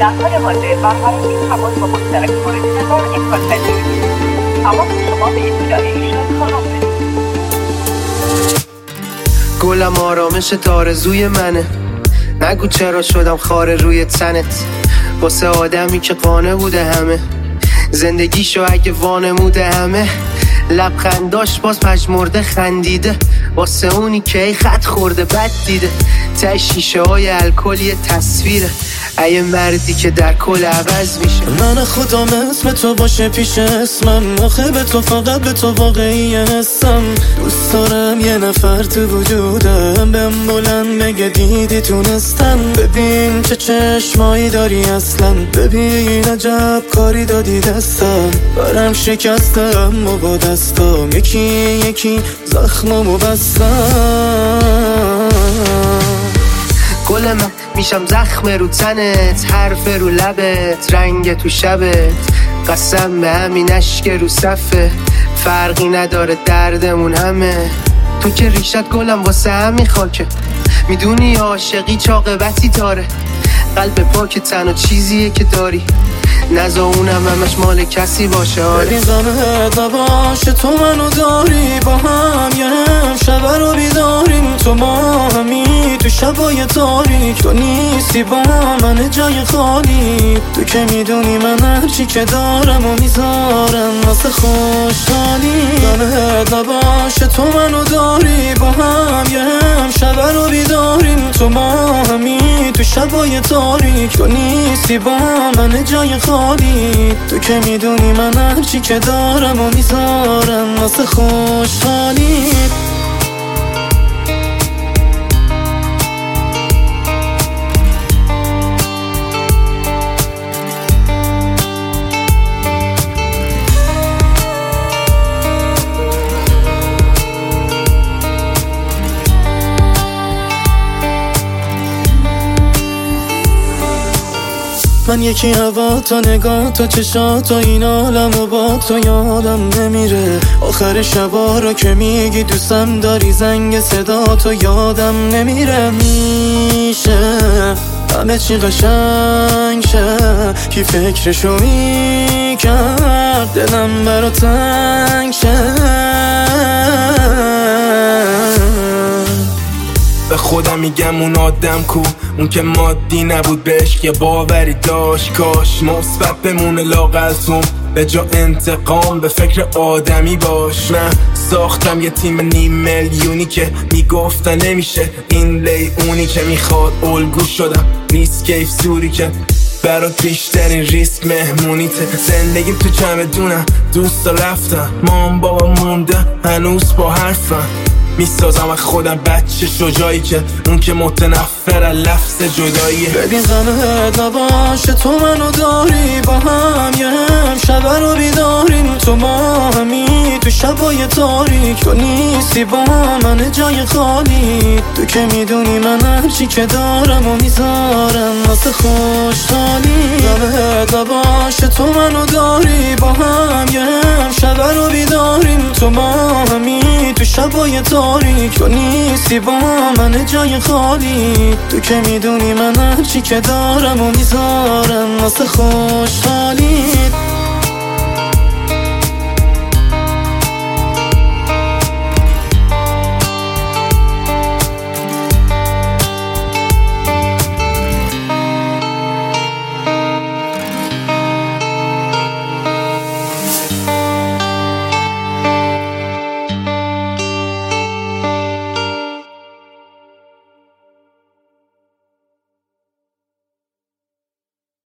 در حال حاضر برقراری تماس با مشترک مورد نظر امکان پذیر نیست. تماس شما به اطلاع ایشان خواهم رسید. گلم آرامش تارزوی منه، نگو چرا شدم خاره روی تنت. واسه آدمی که قانه بوده همه زندگیشو اگه وانموده همه، لبخنداش باز پژمرده خندیده. واسه اونی که ای خط خورده بد دیده، ته شیشه های الکل یه تصویره ای مردی که در کل عوض میشه. من خودم اسم تو باشه پیش اسمم، آخه به تو فقط به تو واقعی هستم. دوست دارم یه نفر تو وجودم بهم بلند بگه دیدی تونستم. ببین چه چشمایی داری اصلا، ببین عجب کاری دادی دستم. برم شکستم و با دستم یکی یکی زخممو بستم. گل من میشم زخم رو تنت، حرف رو لبت، رنگ تو شبت. قسم به همین اشک رو صفه، فرقی نداره دردمون همه. تو که ریشت گلم واسه همین خاکه، میدونی عاشقی چه عاقبتی داره. قلب پاک تنها چیزیه که داری، نزا اونم همش مال کسی باشه. ببین غمت نباشه تو منو داری، با هم یه شب رو بیداریم. تو ما همی تو شبای تاریک، تو نیستی با من جای خالی. تو که میدونی من هرچی که دارم و میذارم واسه خوشحالی. غمت نباشه تو منو داری، با هم یه شب رو بیداریم. تو ما همی تو شبای تاریک، تو نیستی با من جای خالی. تو که میدونی من هرچی که دارم و میذارم واسه خوشحالی. من یکی هوا تا نگاه تا چشات و این عالم و با تو یادم نمیره. آخر شبا رو که میگی دوستم داری، زنگ صدا تو یادم نمیره. میشه همه چی قشنگ شه، کی فکرشو میکرد دلم برا تنگ شه. به خودم میگم اون آدم کو، اون که مادی نبود به عشق یه باوری داشت. کاش مثبت بمونه لاغلتون، به جا انتقام به فکر آدمی باش. من ساختم یه تیم 5 میلیونی که میگفتن نمیشه این اونی که میخواد. الگو شدم نیست کیف سوری که برات بیشترین ریسک مهمونیته. زندگیم تو چمدونم، دوستا رفتم، مام بابا مونده هنوز با حرفم. میسازم از خودم بچه شجاعی که اون که متنفر از لفظ جداییه. ببین غمت نباشه تو منو داری، با هم یه شب رو بیداریم. تو ما همی تو شبای تاریک، تو نیستی با من جای خالی. تو که میدونی من هرچی که دارم و میذارم واسه خوشحالی. غمت نباشه تو منو داری، با هم یه شب رو بیداریم. تو ما همی تو شبای تاریک، تو نیستی با من جای خالی. تو که میدونی من هرچی که دارم و میذارم واسه خوشحالی.